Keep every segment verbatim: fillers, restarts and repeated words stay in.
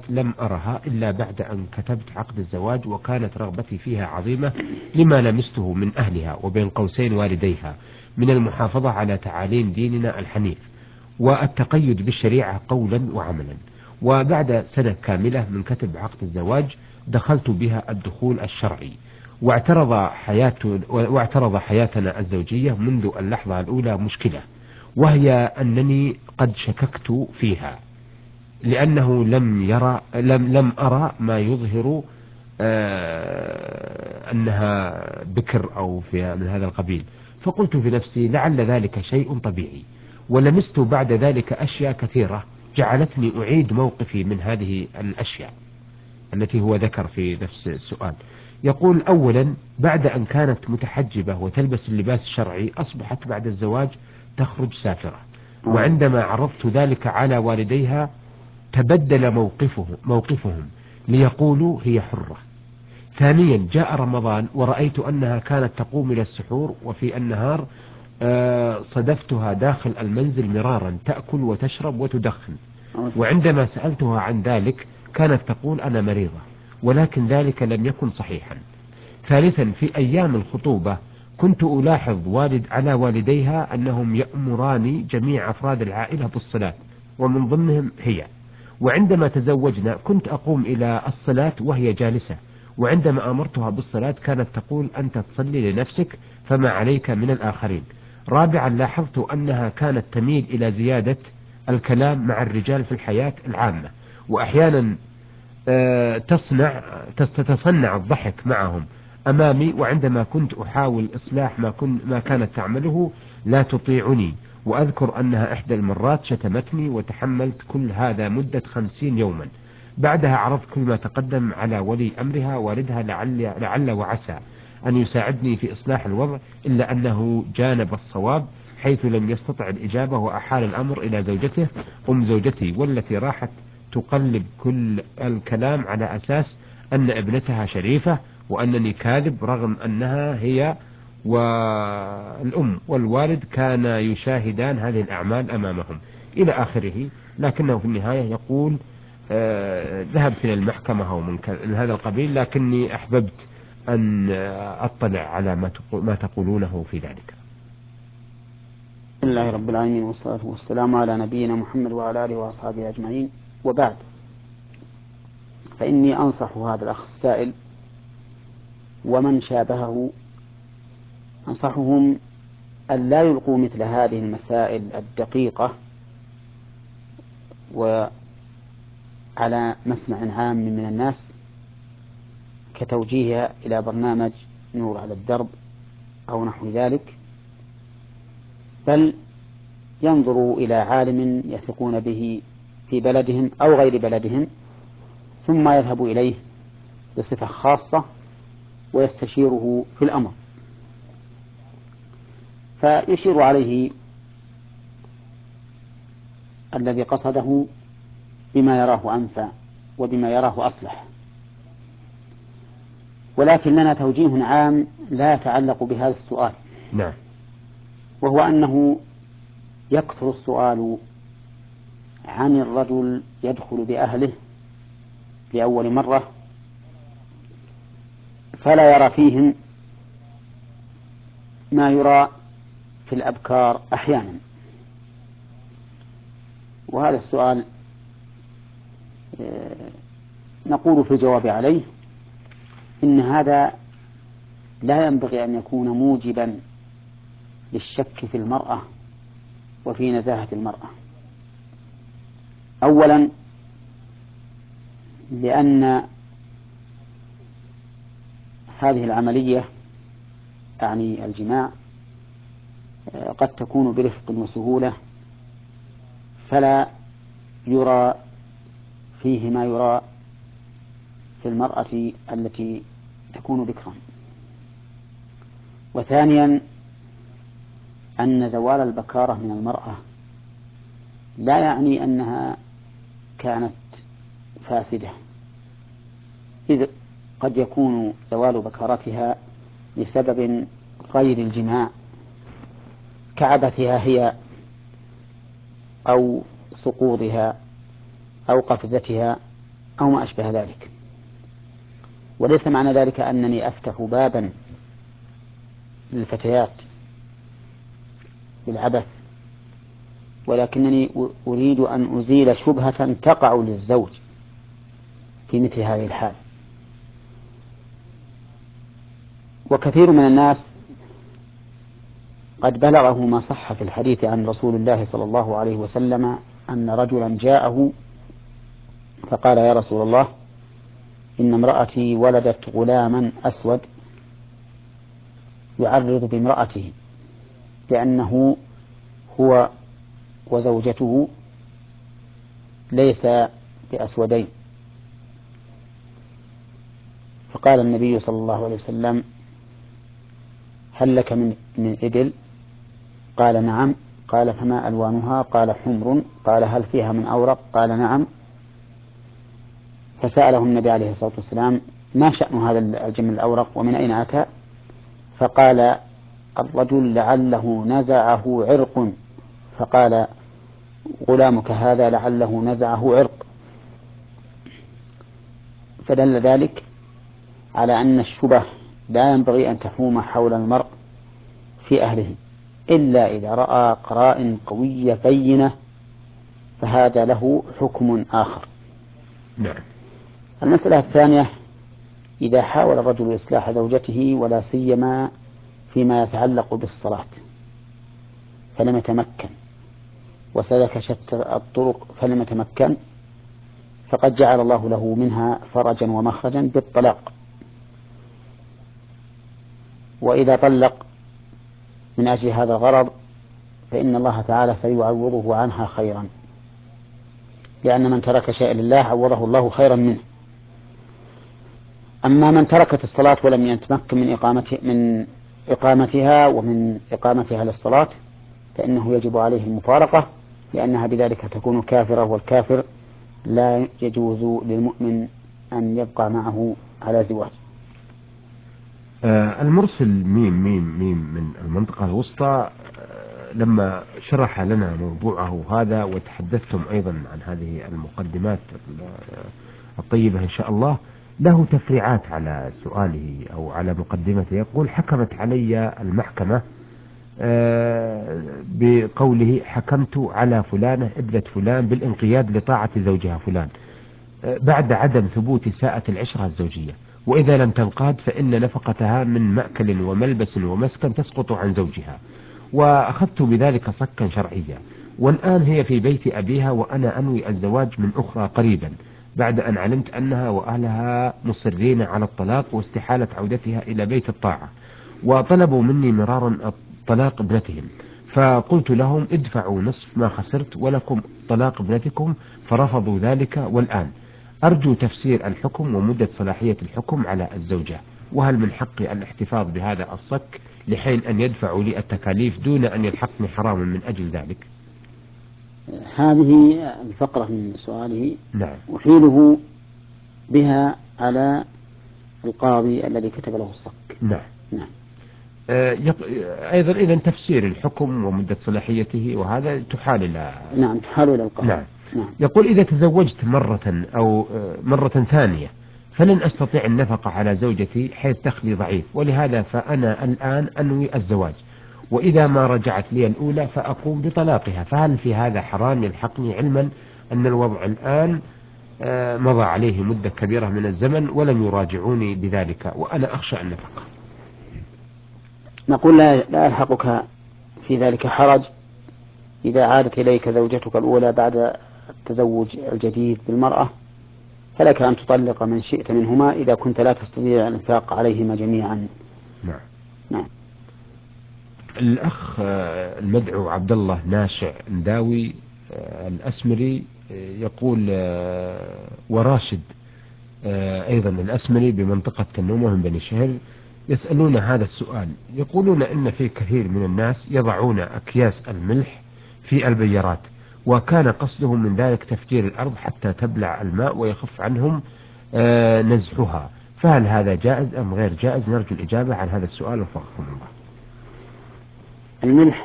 لم أرها إلا بعد أن كتبت عقد الزواج، وكانت رغبتي فيها عظيمة لما لمسته من أهلها وبين قوسين والديها من المحافظة على تعاليم ديننا الحنيف والتقيد بالشريعة قولا وعملا. وبعد سنة كاملة من كتب عقد الزواج دخلت بها الدخول الشرعي، واعترض حياة واعترض حياتنا الزوجية منذ اللحظة الأولى مشكلة، وهي أنني قد شككت فيها، لأنه لم يرى لم لم أرى ما يظهر آه أنها بكر أو في من هذا القبيل. فقلت في نفسي لعل ذلك شيء طبيعي، ولمست بعد ذلك أشياء كثيرة جعلتني أعيد موقفي من هذه الأشياء التي هو ذكر في نفس السؤال. يقول أولا بعد أن كانت متحجبة وتلبس اللباس الشرعي أصبحت بعد الزواج تخرج سافرة، وعندما عرضت ذلك على والديها تبدل موقفهم, موقفهم ليقولوا هي حرة. ثانيا جاء رمضان ورأيت أنها كانت تقوم إلى السحور، وفي النهار آه صدفتها داخل المنزل مرارا تأكل وتشرب وتدخن، وعندما سألتها عن ذلك كانت تقول أنا مريضة، ولكن ذلك لم يكن صحيحا. ثالثا في أيام الخطوبة كنت ألاحظ والد على والديها أنهم يأمران جميع أفراد العائلة بالصلاة ومن ضمنهم هي، وعندما تزوجنا كنت أقوم إلى الصلاة وهي جالسة، وعندما أمرتها بالصلاة كانت تقول أنت تصلي لنفسك فما عليك من الآخرين. رابعا لاحظت أنها كانت تميل إلى زيادة الكلام مع الرجال في الحياة العامة، وأحيانا تصنع تتصنع الضحك معهم أمامي، وعندما كنت أحاول إصلاح ما, كن ما كانت تعمله لا تطيعني. وأذكر أنها إحدى المرات شتمتني وتحملت كل هذا مدة خمسين يوما. بعدها عرضت كل ما تقدم على ولي أمرها والدها لعل, لعل وعسى أن يساعدني في إصلاح الوضع، إلا أنه جانب الصواب حيث لم يستطع الإجابة، وأحال الأمر إلى زوجته أم زوجتي والتي راحت تقلب كل الكلام على أساس أن ابنتها شريفة وأنني كاذب، رغم أنها هي والأم والوالد كان يشاهدان هذه الأعمال أمامهم إلى آخره. لكنه في النهاية يقول آه ذهبت إلى المحكمة أو من هذا القبيل، لكني أحببت أن أطلع على ما, ما تقولونه في ذلك. بسم الله رب العالمين والصلاة والسلام على نبينا محمد وعلى آله وأصحابه أجمعين، وبعد، فإني أنصح هذا الأخ السائل ومن شابهه، أنصحهم أن لا يلقوا مثل هذه المسائل الدقيقة وعلى مسمع عام من الناس كتوجيهها إلى برنامج نور على الدرب أو نحو ذلك، بل ينظروا إلى عالم يثقون به في بلدهم أو غير بلدهم، ثم يذهبوا إليه بصفة خاصة ويستشيره في الأمر، فيشير عليه الذي قصده بما يراه أنفع وبما يراه أصلح. ولكن لنا توجيه عام لا يتعلق بهذا السؤال، نعم، وهو أنه يكثر السؤال عن الرجل يدخل بأهله لأول مرة فلا يرى فيهم ما يرى في الأبكار أحيانا. وهذا السؤال نقول في الجواب عليه إن هذا لا ينبغي أن يكون موجبا للشك في المرأة وفي نزاهة المرأة. أولا لأن هذه العملية يعني الجماع قد تكون برفق وسهولة، فلا يرى فيه ما يرى في المرأة التي تكون بكرا. وثانيا أن زوال البكارة من المرأة لا يعني أنها كانت فاسدة، إذ قد يكون زوال بكارتها لسبب غير الجماع كعبثها هي أو سقوطها أو قفزتها أو ما أشبه ذلك. وليس معنى ذلك أنني أفتح بابا للفتيات بالعبث، ولكنني أريد أن أزيل شبهة تقع للزوج في مثل هذه الحال. وكثير من الناس قد بلغه ما صح في الحديث عن رسول الله صلى الله عليه وسلم أن رجلا جاءه فقال: يا رسول الله، إن امرأتي ولدت غلاما أسود يعرض بامرأته لأنه هو وزوجته ليس بأسودين. فقال النبي صلى الله عليه وسلم: هل لك من من إبل؟ قال: نعم. قال: فما ألوانها؟ قال: حمر. قال: هل فيها من أورق؟ قال: نعم. فسأله النبي عليه الصلاة والسلام: ما شأن هذا الجمل الأورق ومن أين أتى؟ فقال الرجل: لعله نزعه عرق. فقال: غلامك هذا لعله نزعه عرق. فدل ذلك على أن الشبه لا ينبغي أن تحوم حول المرء في أهله إلا إذا رأى قرائن قوية بينة، فهذا له حكم آخر. نعم. المسألة الثانية: إذا حاول الرجل إصلاح زوجته ولا سيما فيما يتعلق بالصلاة فلم يتمكن، وسلك شتى الطرق فلم يتمكن، فقد جعل الله له منها فرجا ومخرجا بالطلاق. وإذا طلق من أجل هذا الغرض فإن الله تعالى سيعوضه عنها خيرا، لأن من ترك شيئا لله عوضه الله خيرا منه. أما من تركت الصلاة ولم يتمكن من إقامة من إقامتها ومن إقامتها للصلاة فإنه يجب عليه المفارقة، لأنها بذلك تكون كافرة، والكافر لا يجوز للمؤمن أن يبقى معه على زواج. آه المرسل ميم ميم ميم من المنطقة الوسطى آه لما شرح لنا موضوعه هذا وتحدثتم أيضا عن هذه المقدمات الطيبة إن شاء الله، له تفريعات على سؤاله أو على مقدمته. يقول: حكمت علي المحكمة آه بقوله حكمت على فلانة ابنة فلان بالانقياد لطاعة زوجها فلان آه بعد عدم ثبوت ساءة العشرة الزوجية، وإذا لم تنقاد فإن نفقتها من مأكل وملبس ومسكن تسقط عن زوجها، وأخذت بذلك صكا شرعيا، والآن هي في بيت أبيها وأنا أنوي الزواج من أخرى قريبا بعد أن علمت أنها وأهلها مصرين على الطلاق واستحالة عودتها إلى بيت الطاعة، وطلبوا مني مرارا طلاق ابنتهم، فقلت لهم: ادفعوا نصف ما خسرت ولكم طلاق ابنتكم، فرفضوا ذلك. والآن أرجو تفسير الحكم ومدة صلاحية الحكم على الزوجة، وهل من حقي الاحتفاظ بهذا الصك لحين أن يدفعوا لي التكاليف دون أن يلحقني حراما من أجل ذلك؟ هذه الفقرة من سؤاله. نعم. أحيله بها على القاضي الذي كتب له الصك. نعم. نعم. آه يق... أيضا إذا تفسير الحكم ومدة صلاحيته وهذا تحال إلى نعم تحال إلى القاضي. نعم. نعم. يقول: إذا تزوجت مرة أو مرة ثانية فلن أستطيع النفقة على زوجتي حيث دخلي ضعيف، ولهذا فأنا الآن أنوي الزواج، وإذا ما رجعت لي الأولى فأقوم بطلاقها، فهل في هذا حرام يلحقني، علما أن الوضع الآن مضى عليه مدة كبيرة من الزمن ولم يراجعوني بذلك وأنا أخشى النفقة؟ نقول: لا, لا يلحقك في ذلك حرج إذا عادت إليك زوجتك الأولى بعد التزوج الجديد بالمرأة، فلك أن تطلق من شئت منهما إذا كنت لا تستطيع الإنفاق عليهما جميعا. نعم. نعم. الأخ المدعو عبد الله ناشع نداوي الأسمري يقول، وراشد أيضا الأسمري بمنطقة تنومة من بني شهر يسألون هذا السؤال، يقولون إن في كثير من الناس يضعون أكياس الملح في البيارات، وكان قصدهم من ذلك تفجير الأرض حتى تبلع الماء ويخف عنهم نزحها، فهل هذا جائز أم غير جائز؟ نرجو الإجابة عن هذا السؤال وفقكم الله. الملح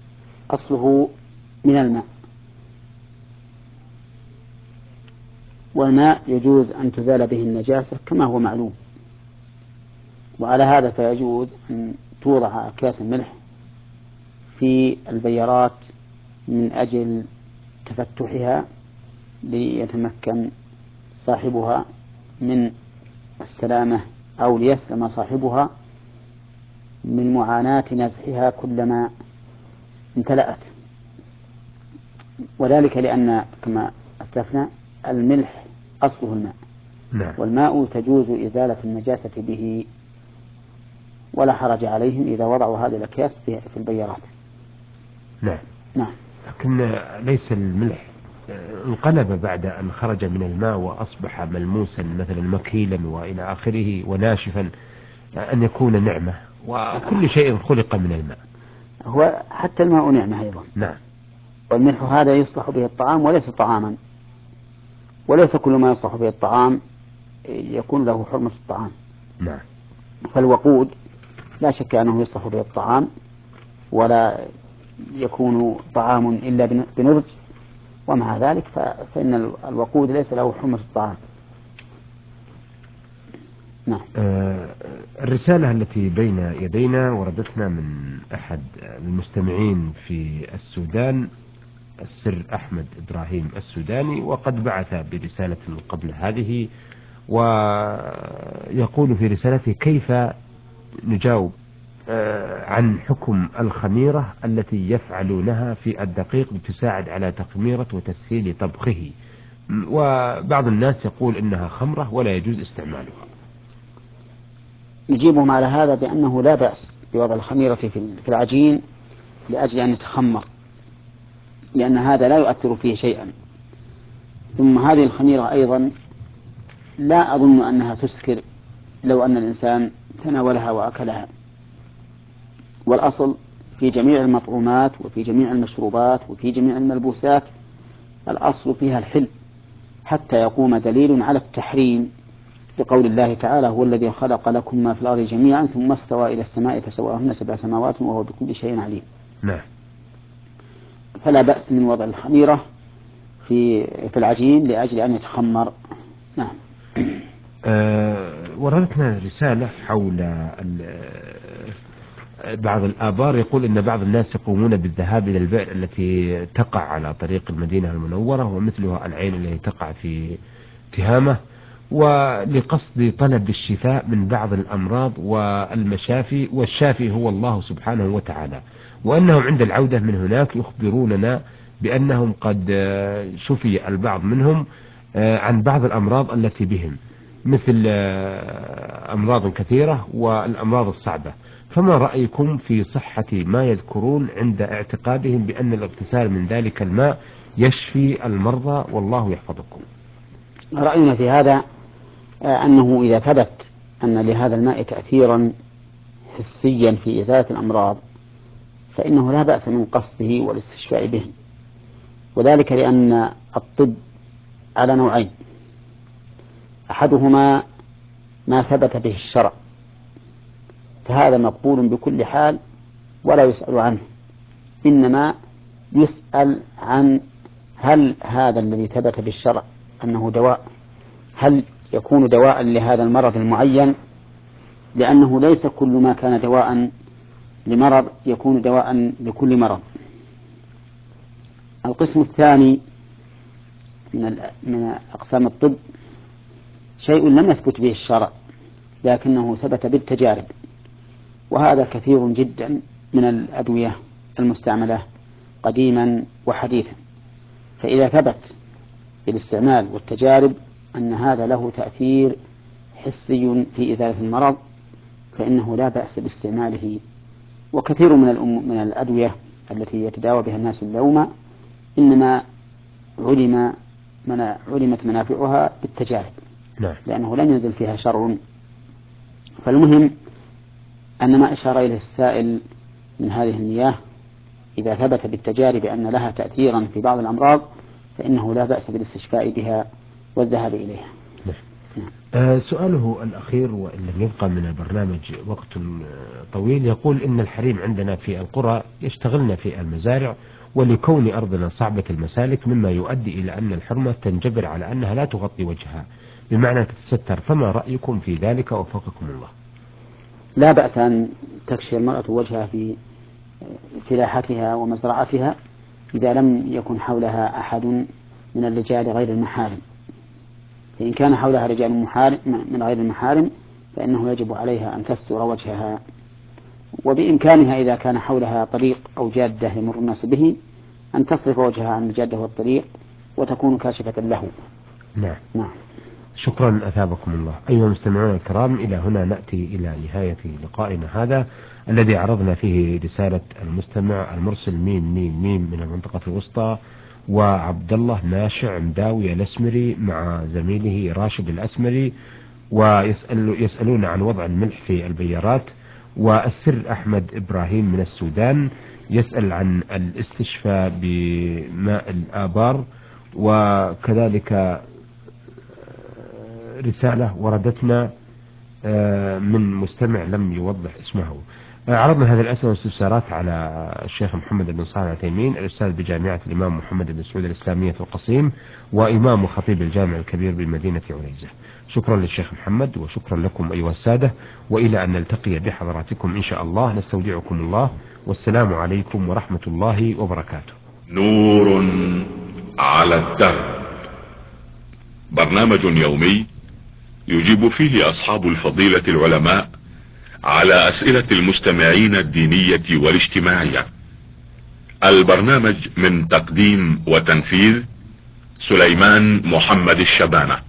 أصله من الماء، والماء يجوز أن تزال به النجاسة كما هو معلوم. وعلى هذا فيجوز أن توضع أكياس الملح في البيارات من أجل تفتحها ليتمكن صاحبها من السلامة، أو ليسلم صاحبها من معاناة نزعها كلما امتلأت. وذلك لأن كما أسلفنا الملح أصله الماء، نعم. والماء تجوز إزالة النجاسة به، ولا حرج عليهم إذا وضعوا هذه الأكياس في البيارات. نعم. نعم. لكن ليس الملح انقلب بعد أن خرج من الماء وأصبح ملموسا مثلا مكيلا وإلى آخره وناشفا أن يكون نعمة، وكل شيء خلق من الماء. هو حتى الماء نعمة أيضا. نعم. والملح هذا يصلح به الطعام وليس طعاما، وليس كل ما يصلح به الطعام يكون له حرمة الطعام. نعم. فالوقود لا شك أنه يصلح به الطعام ولا يكون طعام إلا بنضج، ومع ذلك فإن الوقود ليس له حرمة الطعام. نعم. آه الرسالة التي بين يدينا وردتنا من أحد المستمعين في السودان، السر أحمد إبراهيم السوداني، وقد بعث برسالة قبل هذه، ويقول في رسالته: كيف نجاوب عن حكم الخميرة التي يفعلونها في الدقيق لتساعد على تخميرة وتسهيل طبخه، وبعض الناس يقول إنها خمرة ولا يجوز استعمالها. نجيبهم على هذا بأنه لا بأس بوضع الخميرة في العجين لأجل أن يتخمر، لأن هذا لا يؤثر فيه شيئا. ثم هذه الخميرة أيضا لا أظن أنها تسكر لو أن الإنسان تناولها وأكلها. والأصل في جميع المطعومات وفي جميع المشروبات وفي جميع الملبوسات الأصل فيها الحل، حتى يقوم دليل على التحريم بقول الله تعالى: هو الذي خلق لكم ما في الأرض جميعا ثم استوى إلى السماء فسواهن سبع سماوات وهو بكل شيء عليم. نعم. فلا بأس من وضع الخميرة في في العجين لأجل أن يتخمر. نعم. أه وردتنا رسالة حول بعض الآبار، يقول إن بعض الناس يقومون بالذهاب إلى البئر التي تقع على طريق المدينة المنورة، ومثلها العين التي تقع في تهامة، ولقصد طلب الشفاء من بعض الأمراض والمشافي، والشافي هو الله سبحانه وتعالى، وأنهم عند العودة من هناك يخبروننا بأنهم قد شفي البعض منهم عن بعض الأمراض التي بهم، مثل أمراض كثيرة والأمراض الصعبة. فما رأيكم في صحة ما يذكرون عند اعتقادهم بأن الاغتسال من ذلك الماء يشفي المرضى، والله يحفظكم؟ رأينا في هذا أنه إذا ثبت أن لهذا الماء تأثيرا حسيا في إزالة الأمراض فإنه لا بأس من قصده والاستشفاء به، وذلك لأن الطب على نوعين: أحدهما ما ثبت به الشرع فهذا مقبول بكل حال ولا يسأل عنه، إنما يسأل عن هل هذا الذي ثبت بالشرع أنه دواء هل يكون دواء لهذا المرض المعين، لأنه ليس كل ما كان دواء لمرض يكون دواء لكل مرض. القسم الثاني من من أقسام الطب شيء لم يثبت به الشرع لكنه ثبت بالتجارب، وهذا كثير جدا من الأدوية المستعملة قديما وحديثا. فإذا ثبت بالاستعمال والتجارب أن هذا له تأثير حسي في إزالة المرض فإنه لا بأس باستعماله. وكثير من الأم من الأدوية التي يتداوى بها الناس اليوم إنما علم من علمت منافعها بالتجارب، نعم. لأنه لم ينزل فيها شر. فالمهم أن ما أشار إليه السائل من هذه المياه إذا ثبت بالتجارب أن لها تأثيرا في بعض الأمراض فإنه لا بأس بالاستشفاء بها والذهاب إليها. نعم. نعم. آه سؤاله الأخير وإن لم يبقى من البرنامج وقت طويل، يقول إن الحريم عندنا في القرى يشتغلن في المزارع ولكون أرضنا صعبة المسالك مما يؤدي إلى أن الحرمة تنجبر على أنها لا تغطي وجهها بمعنى تتستر، فما رأيكم في ذلك وفقكم الله؟ لا بأس أن تكشف المرأة وجهها في فلاحتها ومزرعتها إذا لم يكن حولها أحد من الرجال غير المحارم، فإن كان حولها رجال من غير المحارم فإنه يجب عليها أن تستر وجهها، وبإمكانها إذا كان حولها طريق أو جادة يمر الناس به أن تصرف وجهها عن الجادة والطريق وتكون كاشفة له. نعم. نعم. شكرا أثابكم الله. أيها المستمعون الكرام، إلى هنا نأتي إلى نهاية لقائنا هذا الذي عرضنا فيه رسالة المستمع المرسل ميم ميم ميم من المنطقة الوسطى، وعبد الله ناشع مداوي الأسمري مع زميله راشد الأسمري، ويسأل يسألون عن وضع الملح في البيارات. والسر أحمد إبراهيم من السودان يسأل عن الاستشفاء بماء الآبار. وكذلك رسالة وردتنا من مستمع لم يوضح اسمه. عرضنا هذه الأسئلة والاستفسارات على الشيخ محمد بن صالح العثيمين، الأستاذ بجامعة الإمام محمد بن سعود الإسلامية في القصيم، وإمام وخطيب الجامع الكبير بمدينة عنيزة. شكرا للشيخ محمد وشكرا لكم أيها السادة، وإلى أن نلتقي بحضراتكم إن شاء الله نستودعكم الله، والسلام عليكم ورحمة الله وبركاته. نور على الدرب، برنامج يومي يجيب فيه أصحاب الفضيلة العلماء على أسئلة المستمعين الدينية والاجتماعية. البرنامج من تقديم وتنفيذ سليمان محمد الشبانة.